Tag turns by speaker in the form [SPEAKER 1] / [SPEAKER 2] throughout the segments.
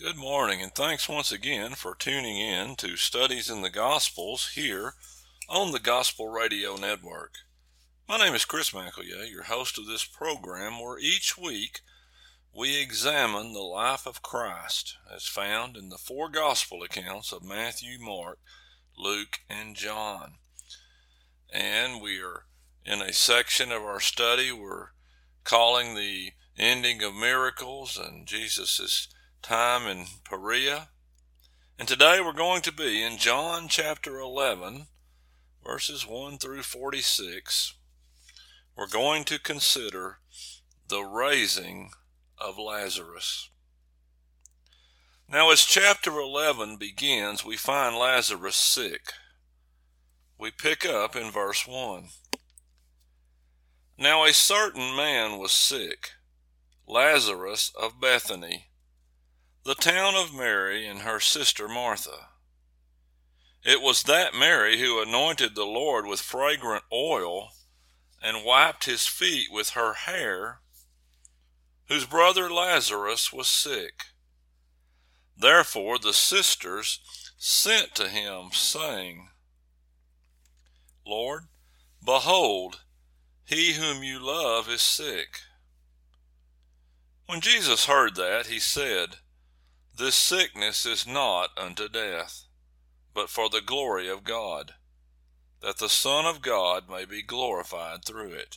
[SPEAKER 1] Good morning, and thanks once again for tuning in to Studies in the Gospels here on the Gospel Radio Network. My name is Chris McElya, your host of this program, where each week we examine the life of Christ as found in the four Gospel accounts of Matthew, Mark, Luke, and John. And we are in a section of our study we're calling the ending of miracles and Jesus' time in Perea. And today we're going to be in John chapter 11, verses 1 through 46. We're going to consider the raising of Lazarus. Now, as chapter 11 begins, we find Lazarus sick. We pick up in verse 1. Now a certain man was sick, Lazarus of Bethany, the town of Mary and her sister Martha. It was that Mary who anointed the Lord with fragrant oil and wiped his feet with her hair, whose brother Lazarus was sick. Therefore the sisters sent to him, saying, Lord, behold, he whom you love is sick. When Jesus heard that, he said, This sickness is not unto death, but for the glory of God, that the Son of God may be glorified through it.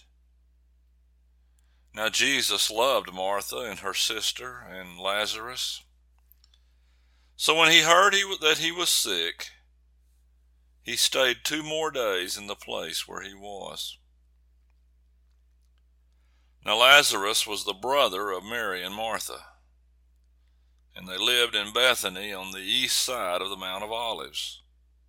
[SPEAKER 1] Now Jesus loved Martha and her sister and Lazarus. So when he heard that he was sick, he stayed 2 more days in the place where he was. Now Lazarus was the brother of Mary and Martha, and they lived in Bethany on the east side of the Mount of Olives.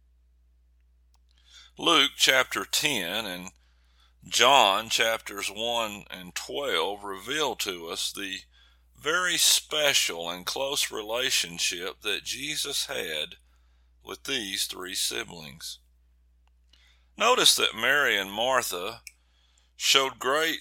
[SPEAKER 1] Luke chapter 10 and John chapters 1 and 12 reveal to us the very special and close relationship that Jesus had with these 3 siblings. Notice that Mary and Martha showed great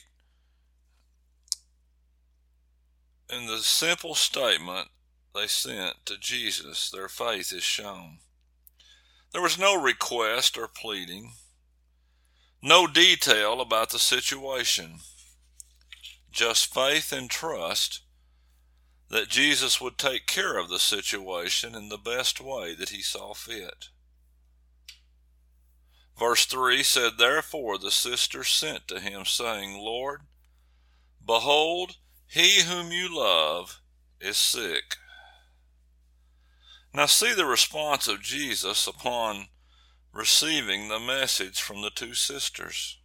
[SPEAKER 1] in the simple statement they sent to Jesus. Their faith is shown. There was no request or pleading, no detail about the situation, just faith and trust that Jesus would take care of the situation in the best way that he saw fit. Verse 3 said, Therefore the sisters sent to him, saying, Lord, behold, he whom you love is sick. Now see the response of Jesus upon receiving the message from the 2 sisters.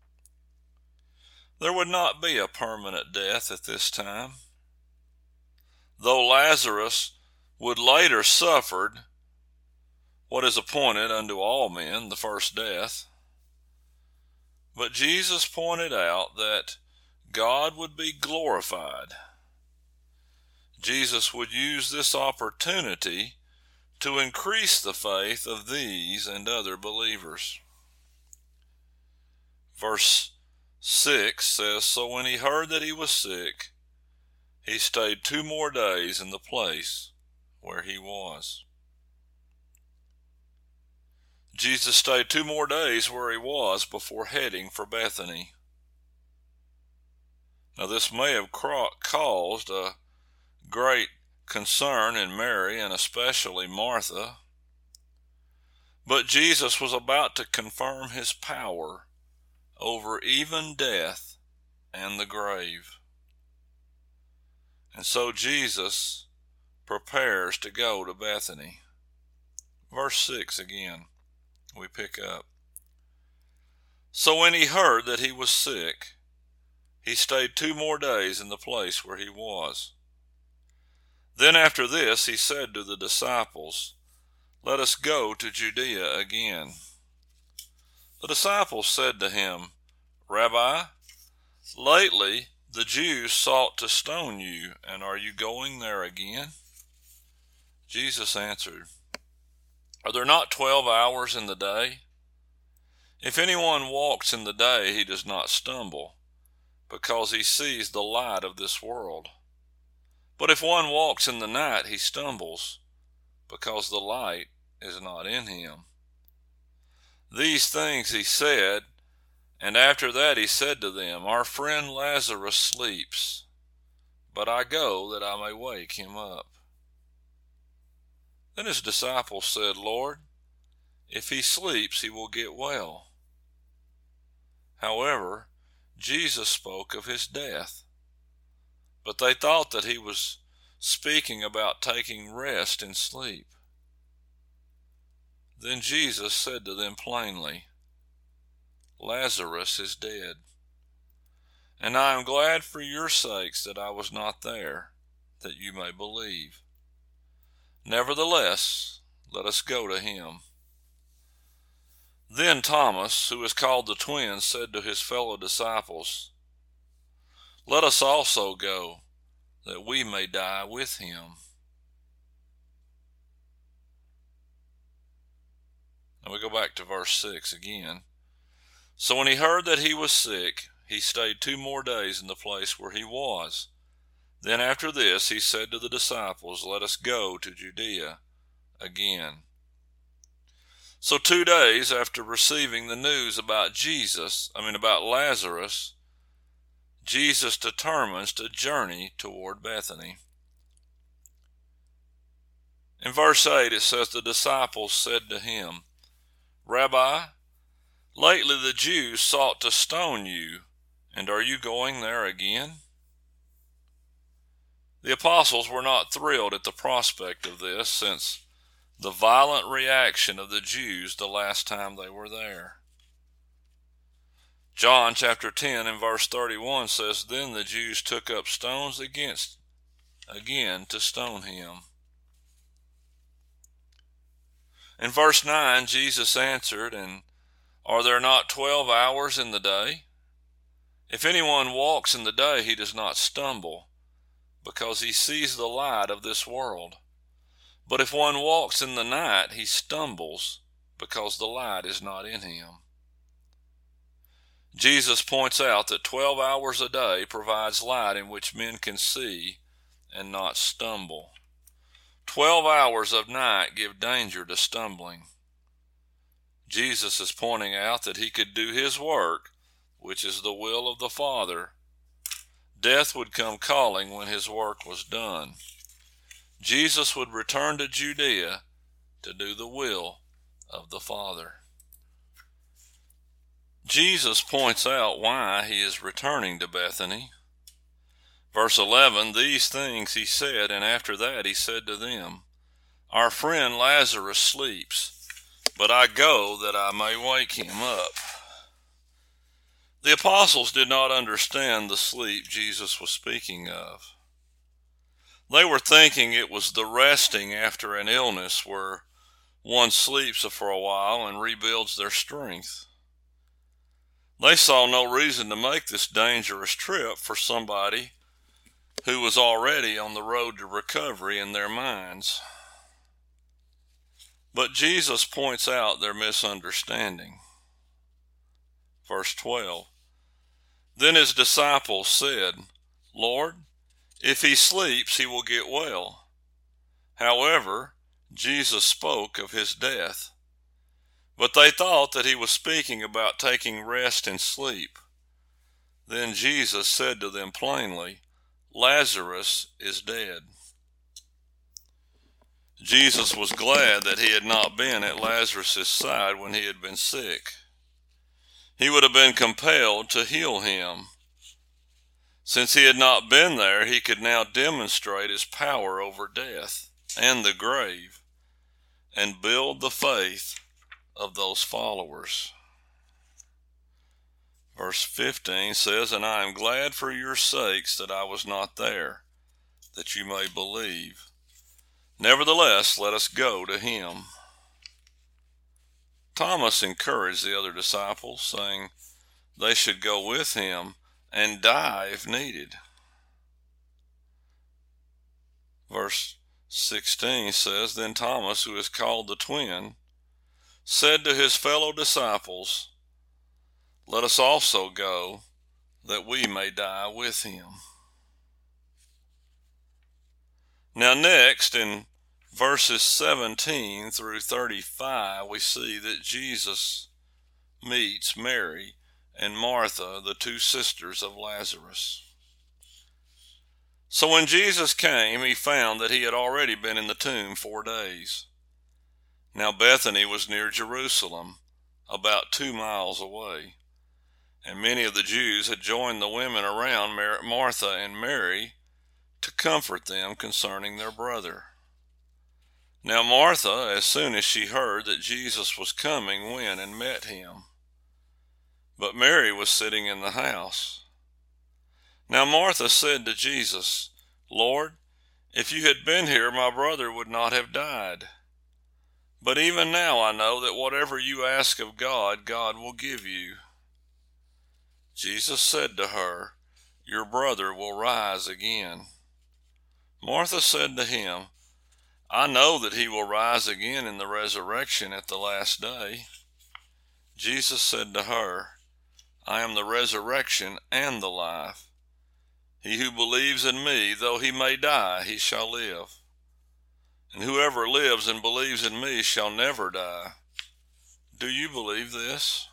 [SPEAKER 1] There would not be a permanent death at this time. Though Lazarus would later suffer what is appointed unto all men, the first death. But Jesus pointed out that God would be glorified. Jesus would use this opportunity to increase the faith of these and other believers. Verse 6 says, So when he heard that he was sick, he stayed 2 more days in the place where he was. Jesus stayed 2 more days where he was before heading for Bethany. Now this may have caused a great concern in Mary and especially Martha, but Jesus was about to confirm his power over even death and the grave. And so Jesus prepares to go to Bethany. Verse 6 again, we pick up. So when he heard that he was sick, he stayed 2 more days in the place where he was. Then after this he said to the disciples, Let us go to Judea again. The disciples said to him, Rabbi, lately the Jews sought to stone you, and are you going there again? Jesus answered, Are there not 12 hours in the day? If anyone walks in the day, he does not stumble, because he sees the light of this world. But if one walks in the night, he stumbles, because the light is not in him. These things he said, and after that he said to them, Our friend Lazarus sleeps, but I go that I may wake him up. Then his disciples said, Lord, if he sleeps, he will get well. However, Jesus spoke of his death, but they thought that he was speaking about taking rest in sleep. Then Jesus said to them plainly, Lazarus is dead, and I am glad for your sakes that I was not there, that you may believe. Nevertheless, let us go to him. Then Thomas, who is called the Twin, said to his fellow disciples, Let us also go, that we may die with him. And we go back to verse 6 again. So when he heard that he was sick, he stayed 2 more days in the place where he was. Then after this he said to the disciples, Let us go to Judea again. So 2 days after receiving the news about about Lazarus, Jesus determines to journey toward Bethany. In verse 8 it says, The disciples said to him, Rabbi, lately the Jews sought to stone you, and are you going there again? The apostles were not thrilled at the prospect of this, since the violent reaction of the Jews the last time they were there. John chapter 10 and verse 31 says, Then the Jews took up stones again to stone him. In verse 9, Jesus answered, And are there not 12 hours in the day? If anyone walks in the day, he does not stumble, because he sees the light of this world. But if one walks in the night, he stumbles, because the light is not in him. Jesus points out that 12 hours a day provides light in which men can see and not stumble. 12 hours of night give danger to stumbling. Jesus is pointing out that he could do his work, which is the will of the Father. Death would come calling when his work was done. Jesus would return to Judea to do the will of the Father. Jesus points out why he is returning to Bethany. Verse 11, These things he said, and after that he said to them, Our friend Lazarus sleeps, but I go that I may wake him up. The apostles did not understand the sleep Jesus was speaking of. They were thinking it was the resting after an illness where one sleeps for a while and rebuilds their strength. They saw no reason to make this dangerous trip for somebody who was already on the road to recovery in their minds. But Jesus points out their misunderstanding. Verse 12, Then his disciples said, Lord, if he sleeps, he will get well. However, Jesus spoke of his death. But they thought that he was speaking about taking rest in sleep. Then Jesus said to them plainly, Lazarus is dead. Jesus was glad that he had not been at Lazarus' side when he had been sick. He would have been compelled to heal him. Since he had not been there, he could now demonstrate his power over death and the grave and build the faith of those followers. Verse 15 says, And I am glad for your sakes that I was not there, that you may believe. Nevertheless, let us go to him. Thomas encouraged the other disciples, saying they should go with him and die if needed. Verse 16 says, Then Thomas, who is called the Twin, said to his fellow disciples, Let us also go, that we may die with him. Now next, in verses 17 through 35, we see that Jesus meets Mary and Martha, the two sisters of Lazarus. So when Jesus came, he found that he had already been in the tomb 4 days. Now Bethany was near Jerusalem, about 2 miles away, and many of the Jews had joined the women around Martha and Mary to comfort them concerning their brother. Now Martha, as soon as she heard that Jesus was coming, went and met him. But Mary was sitting in the house. Now Martha said to Jesus, "Lord, if you had been here, my brother would not have died. But even now I know that whatever you ask of God, God will give you." Jesus said to her, "Your brother will rise again." Martha said to him, "I know that he will rise again in the resurrection at the last day." Jesus said to her, "I am the resurrection and the life. He who believes in me, though he may die, he shall live. And whoever lives and believes in me shall never die. Do you believe this?"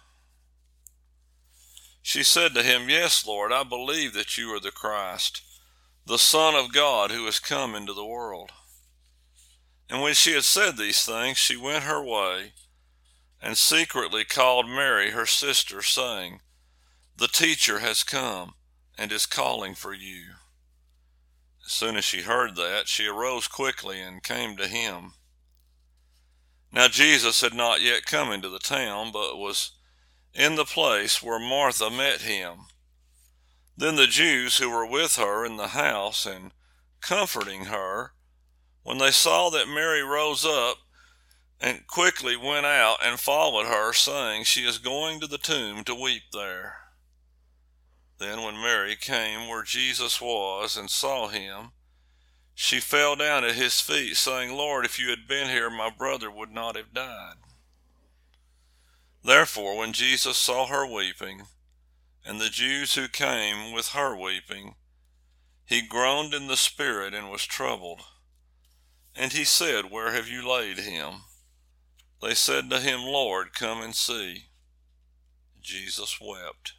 [SPEAKER 1] She said to him, "Yes, Lord, I believe that you are the Christ, the Son of God who has come into the world." And when she had said these things, she went her way and secretly called Mary her sister, saying, "The teacher has come and is calling for you." As soon as she heard that, she arose quickly and came to him. Now Jesus had not yet come into the town, but was in the place where Martha met him. Then the Jews who were with her in the house and comforting her, when they saw that Mary rose up and quickly went out and followed her, saying, "She is going to the tomb to weep there." Then when Mary came where Jesus was and saw him, she fell down at his feet, saying, "Lord, if you had been here, my brother would not have died." Therefore, when Jesus saw her weeping, and the Jews who came with her weeping, he groaned in the spirit and was troubled. And he said, "Where have you laid him?" They said to him, "Lord, come and see." Jesus wept.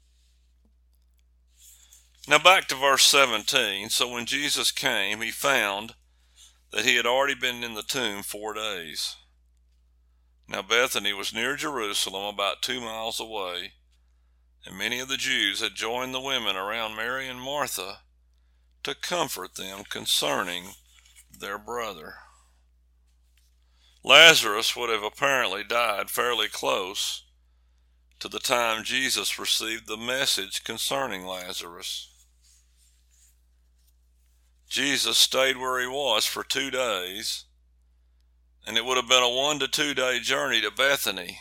[SPEAKER 1] Now back to verse 17. So when Jesus came, he found that he had already been in the tomb 4 days. Now Bethany was near Jerusalem, about 2 miles away, and many of the Jews had joined the women around Mary and Martha to comfort them concerning their brother. Lazarus would have apparently died fairly close to the time Jesus received the message concerning Lazarus. Jesus stayed where he was for 2 days, and it would have been a 1 to 2 day journey to Bethany.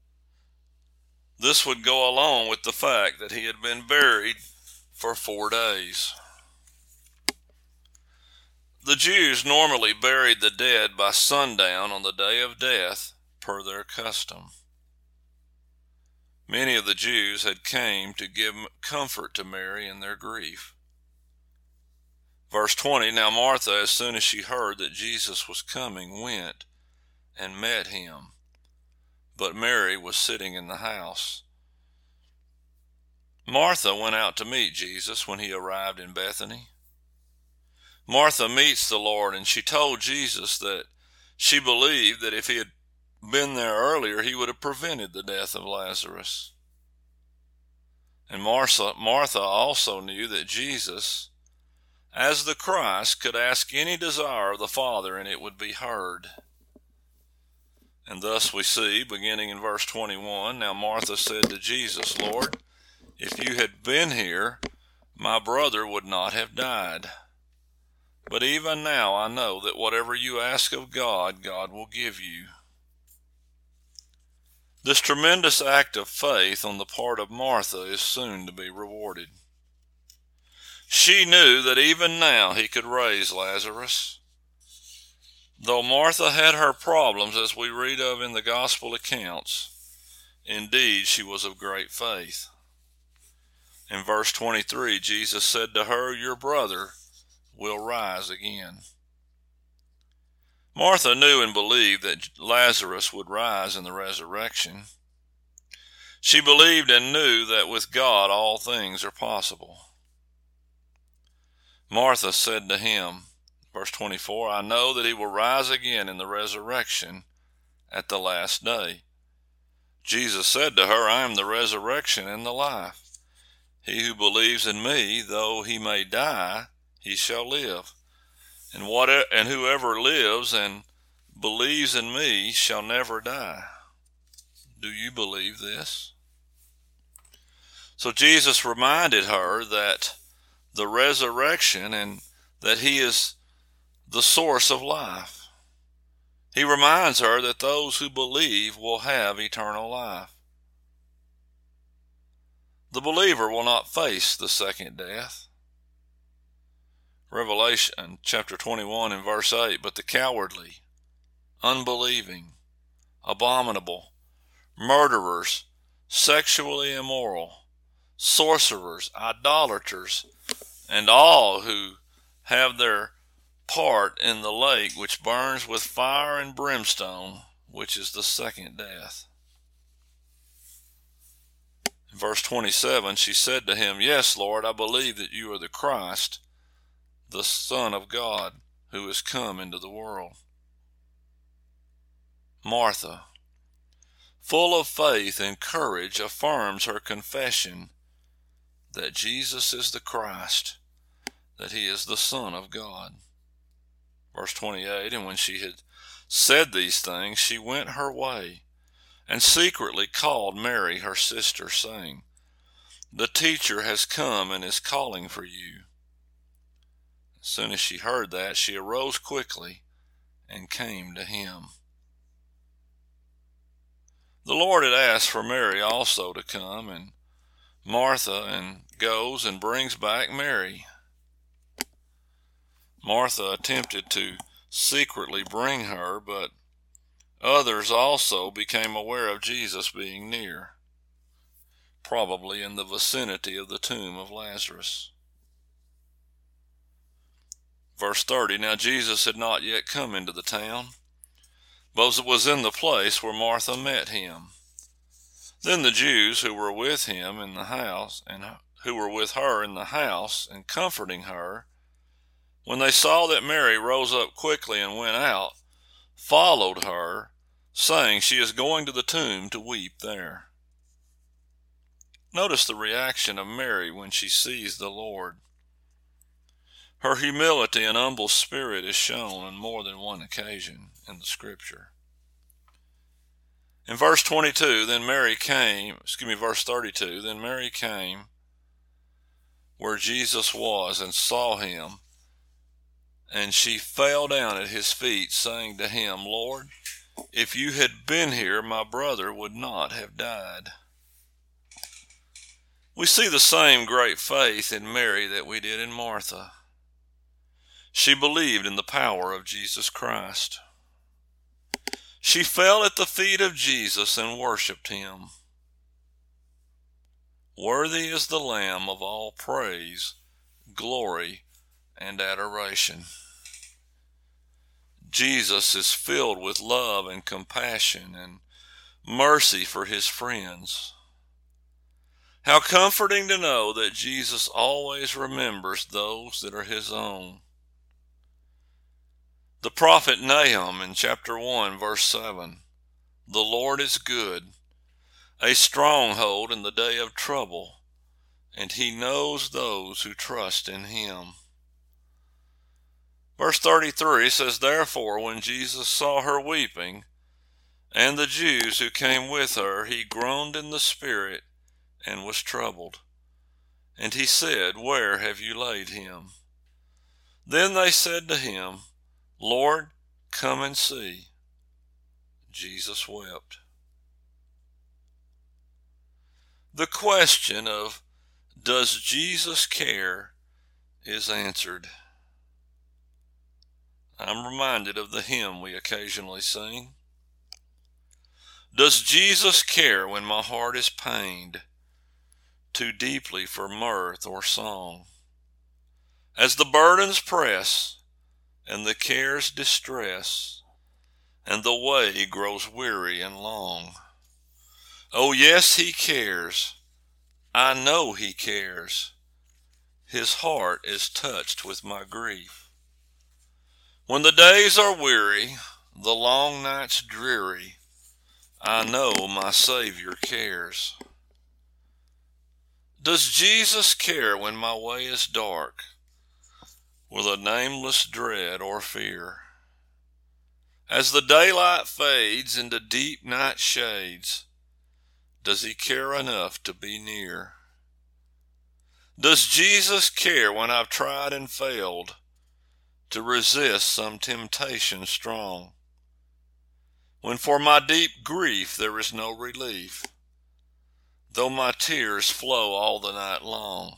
[SPEAKER 1] This would go along with the fact that he had been buried for 4 days. The Jews normally buried the dead by sundown on the day of death, per their custom. Many of the Jews had came to give comfort to Mary in their grief. Verse 20, now Martha, as soon as she heard that Jesus was coming, went and met him, but Mary was sitting in the house. Martha went out to meet Jesus when he arrived in Bethany. Martha meets the Lord, and she told Jesus that she believed that if he had been there earlier, he would have prevented the death of Lazarus. And Martha also knew that Jesus, as the Christ, could ask any desire of the Father, and it would be heard. And thus we see, beginning in verse 21, now Martha said to Jesus, "Lord, if you had been here, my brother would not have died. But even now I know that whatever you ask of God, God will give you." This tremendous act of faith on the part of Martha is soon to be rewarded. She knew that even now he could raise Lazarus. Though Martha had her problems, as we read of in the gospel accounts, indeed she was of great faith. In verse 23, Jesus said to her, "Your brother will rise again." Martha knew and believed that Lazarus would rise in the resurrection. She believed and knew that with God all things are possible. Martha said to him, verse 24, I know that he will rise again in the resurrection at the last day. Jesus said to her, I am the resurrection and the life. He who believes in me, though he may die, he shall live. And whoever lives and believes in me shall never die. Do you believe this? So Jesus reminded her that the resurrection and that he is the source of life. He reminds her that those who believe will have eternal life. The believer will not face the second death. Revelation chapter 21 and verse 8, but the cowardly, unbelieving, abominable, murderers, sexually immoral, sorcerers, idolaters, and all who have their part in the lake which burns with fire and brimstone, which is the second death. In verse 27, she said to him, Yes, Lord, I believe that you are the Christ, the Son of God, who is come into the world. Martha, full of faith and courage, affirms her confession that Jesus is the Christ, that he is the Son of God. Verse 28, and when she had said these things, she went her way, and secretly called Mary her sister, saying, The teacher has come and is calling for you. As soon as she heard that, she arose quickly and came to him. The Lord had asked for Mary also to come, and Martha goes and brings back Mary. Martha attempted to secretly bring her, but others also became aware of Jesus being near, probably in the vicinity of the tomb of Lazarus. Verse 30, now Jesus had not yet come into the town, but was in the place where Martha met him. Then the Jews who were with him in the house, and who were with her in the house, and comforting her, when they saw that Mary rose up quickly and went out, followed her, saying, She is going to the tomb to weep there. Notice the reaction of Mary when she sees the Lord. Her humility and humble spirit is shown on more than one occasion in the Scripture. In verse 22, verse 32, then Mary came where Jesus was and saw him, and she fell down at his feet, saying to him, Lord, if you had been here, my brother would not have died. We see the same great faith in Mary that we did in Martha. She believed in the power of Jesus Christ. She fell at the feet of Jesus and worshiped him. Worthy is the Lamb of all praise, glory, and adoration. Jesus is filled with love and compassion and mercy for his friends. How comforting to know that Jesus always remembers those that are his own. The prophet Nahum in chapter 1, verse 7, the Lord is good, a stronghold in the day of trouble, and he knows those who trust in him. Verse 33 says, Therefore, when Jesus saw her weeping, and the Jews who came with her, he groaned in the spirit and was troubled. And he said, Where have you laid him? Then they said to him, Lord, come and see. Jesus wept. The question of, does Jesus care, is answered. I'm reminded of the hymn we occasionally sing. Does Jesus care when my heart is pained too deeply for mirth or song? As the burdens press and the cares distress, and the way grows weary and long. Oh yes, he cares. I know he cares. His heart is touched with my grief. When the days are weary, the long nights dreary, I know my Savior cares. Does Jesus care when my way is dark, with a nameless dread or fear? As the daylight fades into deep night shades, does he care enough to be near? Does Jesus care when I've tried and failed to resist some temptation strong? When for my deep grief there is no relief, though my tears flow all the night long?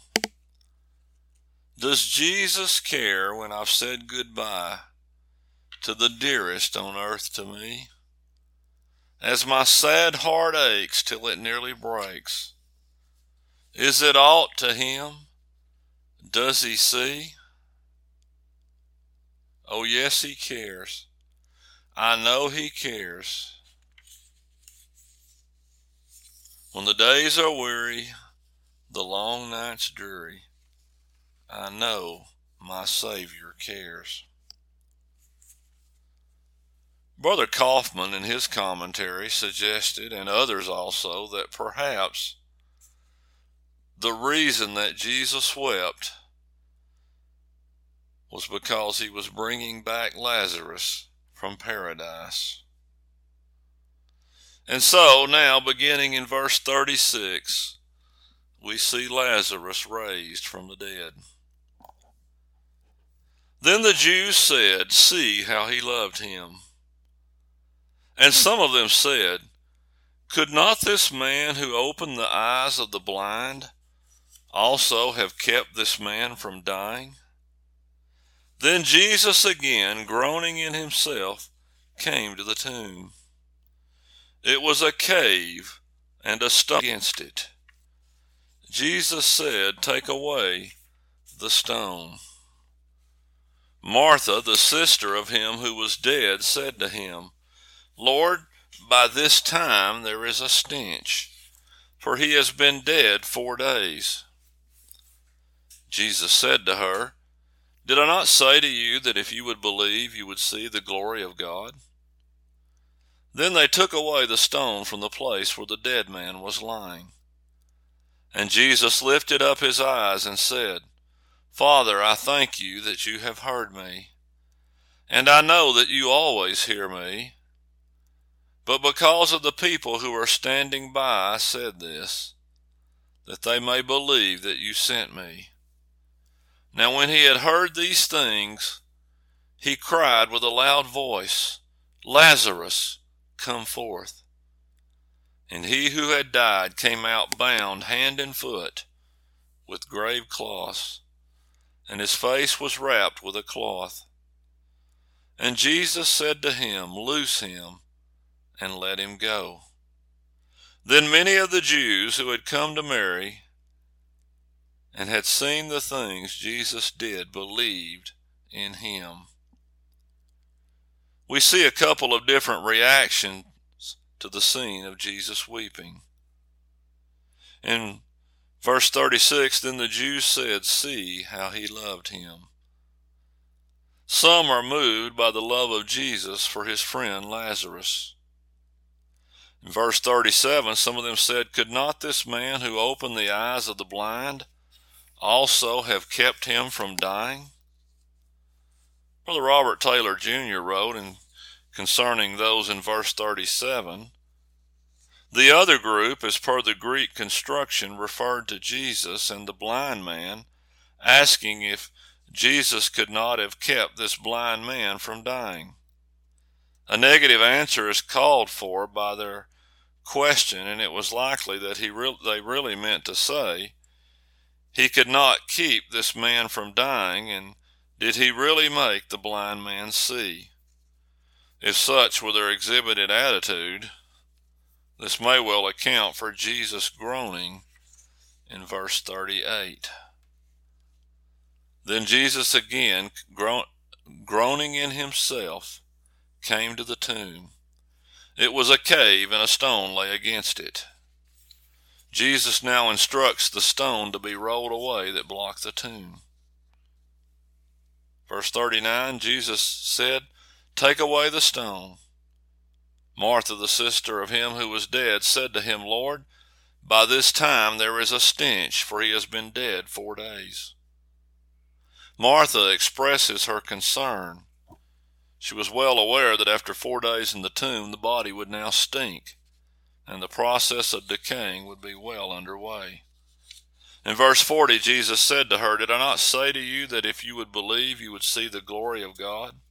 [SPEAKER 1] Does Jesus care when I've said goodbye to the dearest on earth to me? As my sad heart aches till it nearly breaks, is it aught to him? Does he see? Oh yes, he cares. I know he cares. When the days are weary, the long nights dreary, I know my Savior cares. Brother Kaufman in his commentary suggested, and others also, that perhaps the reason that Jesus wept was because he was bringing back Lazarus from paradise. And so now, beginning in verse 36, we see Lazarus raised from the dead. Then the Jews said, "See how he loved him." And some of them said, "Could not this man who opened the eyes of the blind also have kept this man from dying?" Then Jesus again, groaning in himself, came to the tomb. It was a cave, and a stone against it. Jesus said, "Take away the stone." Martha, the sister of him who was dead, said to him, "Lord, by this time there is a stench, for he has been dead 4 days." Jesus said to her, "Did I not say to you that if you would believe, you would see the glory of God?" Then they took away the stone from the place where the dead man was lying. And Jesus lifted up his eyes and said, "Father, I thank you that you have heard me. And I know that you always hear me. But because of the people who are standing by, I said this, that they may believe that you sent me." Now when he had heard these things, he cried with a loud voice, "Lazarus, come forth." And he who had died came out bound hand and foot with grave cloths, and his face was wrapped with a cloth. And Jesus said to him, "Loose him and let him go." Then many of the Jews who had come to Mary and had seen the things Jesus did believed in him. We see a couple of different reactions to the scene of Jesus weeping. In verse 36, then the Jews said, "See how he loved him." Some are moved by the love of Jesus for his friend Lazarus. In verse 37, some of them said, "Could not this man who opened the eyes of the blind also have kept him from dying?" Brother Robert Taylor Jr. wrote concerning those in verse 37, "The other group, as per the Greek construction, referred to Jesus and the blind man, asking if Jesus could not have kept this blind man from dying. A negative answer is called for by their question, and it was likely that they really meant to say, he could not keep this man from dying, and did he really make the blind man see? If such were their exhibited attitude, this may well account for Jesus groaning in verse 38. Then Jesus again, groaning in himself, came to the tomb. It was a cave, and a stone lay against it. Jesus now instructs the stone to be rolled away that blocked the tomb. Verse 39, Jesus said, "Take away the stone." Martha, the sister of him who was dead, said to him, "Lord, by this time there is a stench, for he has been dead 4 days." Martha expresses her concern. She was well aware that after 4 days in the tomb, the body would now stink, and the process of decaying would be well underway. In verse 40, Jesus said to her, "Did I not say to you that if you would believe, you would see the glory of God?"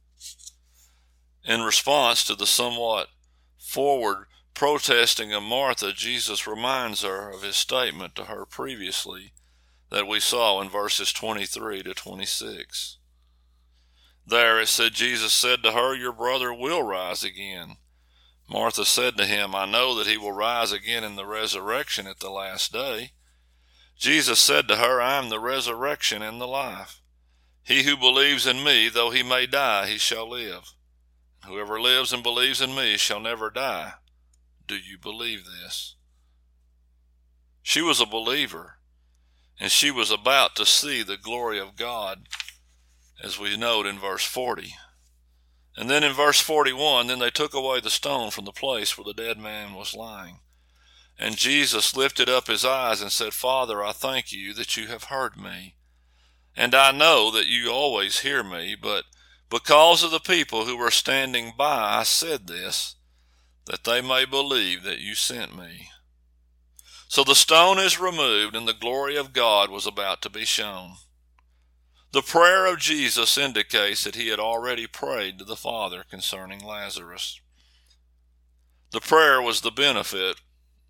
[SPEAKER 1] In response to the somewhat forward protesting of Martha, Jesus reminds her of his statement to her previously that we saw in verses 23 to 26. There it said, Jesus said to her, "Your brother will rise again." Martha said to him, "I know that he will rise again in the resurrection at the last day." Jesus said to her, "I am the resurrection and the life. He who believes in me, though he may die, he shall live. Whoever lives and believes in me shall never die. Do you believe this?" She was a believer, and she was about to see the glory of God, as we note in verse 40. And then in verse 41, then they took away the stone from the place where the dead man was lying. And Jesus lifted up his eyes and said, "Father, I thank you that you have heard me. And I know that you always hear me, but because of the people who were standing by, I said this, that they may believe that you sent me." So the stone is removed, and the glory of God was about to be shown. The prayer of Jesus indicates that he had already prayed to the Father concerning Lazarus. The prayer was the benefit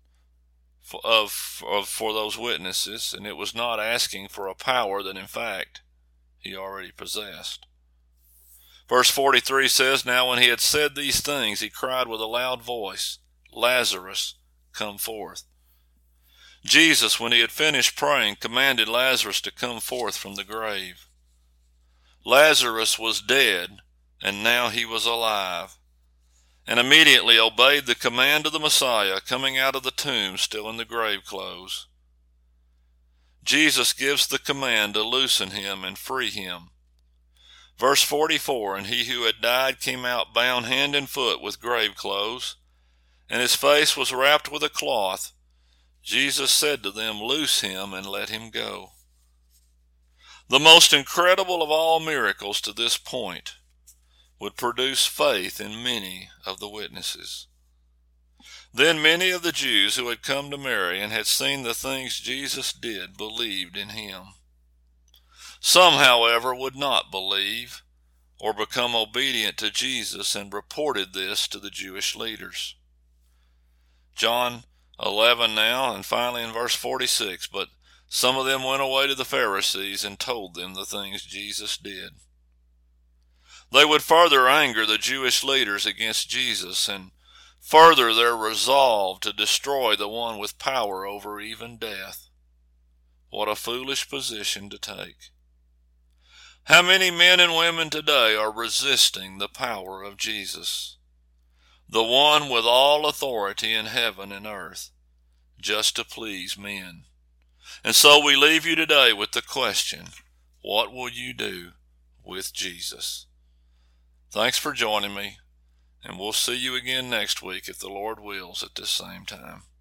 [SPEAKER 1] for those witnesses, and it was not asking for a power that in fact he already possessed. Verse 43 says, "Now when he had said these things, he cried with a loud voice, 'Lazarus, come forth.'" Jesus, when he had finished praying, commanded Lazarus to come forth from the grave. Lazarus was dead, and now he was alive, and immediately obeyed the command of the Messiah, coming out of the tomb still in the grave clothes. Jesus gives the command to loosen him and free him. Verse 44, "And he who had died came out bound hand and foot with grave clothes, and his face was wrapped with a cloth. Jesus said to them, 'Loose him and let him go.'" The most incredible of all miracles to this point would produce faith in many of the witnesses. Then many of the Jews who had come to Mary and had seen the things Jesus did believed in him. Some, however, would not believe or become obedient to Jesus and reported this to the Jewish leaders. John 11 now, and finally in verse 46, "But some of them went away to the Pharisees and told them the things Jesus did." They would further anger the Jewish leaders against Jesus and further their resolve to destroy the one with power over even death. What a foolish position to take. How many men and women today are resisting the power of Jesus, the one with all authority in heaven and earth, just to please men? And so we leave you today with the question, what will you do with Jesus? Thanks for joining me, and we'll see you again next week if the Lord wills at this same time.